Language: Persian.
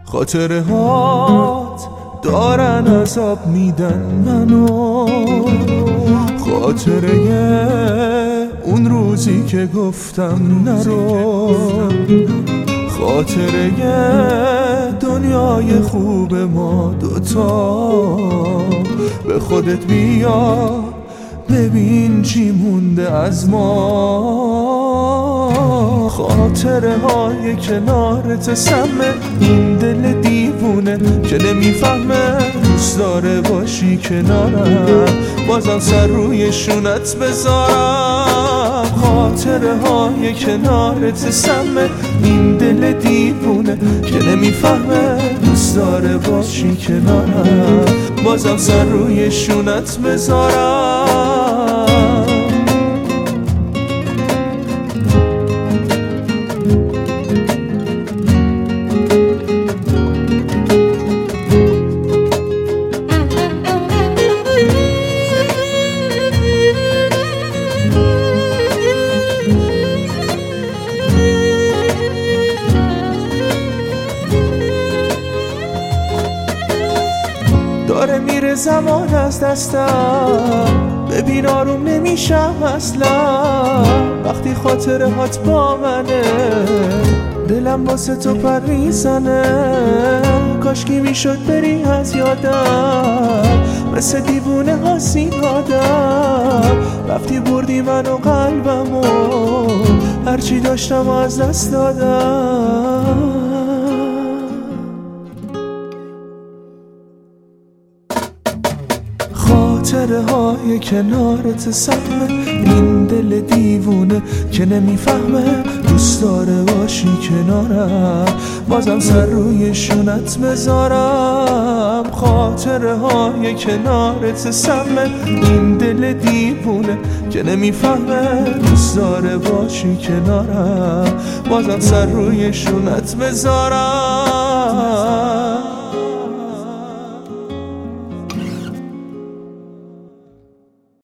خاطره هات دارن عذاب میدن منو، خاطره اون روزی که گفتم نرو، خاطره دنیای خوب ما دوتا. به خودت بیا ببین چی مونده از ما. خاطره های کنارت سمه، این دل دیوونه که نمیفهمه دوست داره باشی کنارم، بازم سر روی شونت بذارم. خاطره های کنارت سمه، این دل دیوونه که نمیفهمه دوست داره باشی کنارم، بازم سر روی شونت بذارم. داره میره زمان از دستم، ببین آروم نمیشم اصلا وقتی خاطره هات با منه. دلم واسه تو پر میزنه، کاشکی میشد بری از یادم، مثل دیوونه هاسی آدم. رفتی بردی من و قلبمو، هرچی داشتم از دست دادم. خاطره های کنارت سمه، این دل دیوونه که نمیفهمه دوست داره باشی کنارم، بازم سر روی شونت بذارم. خاطره های کنارت سمه، این دل دیوونه که نمیفهمه دوست داره باشی کنارم، بازم سر روی شونت بذارم.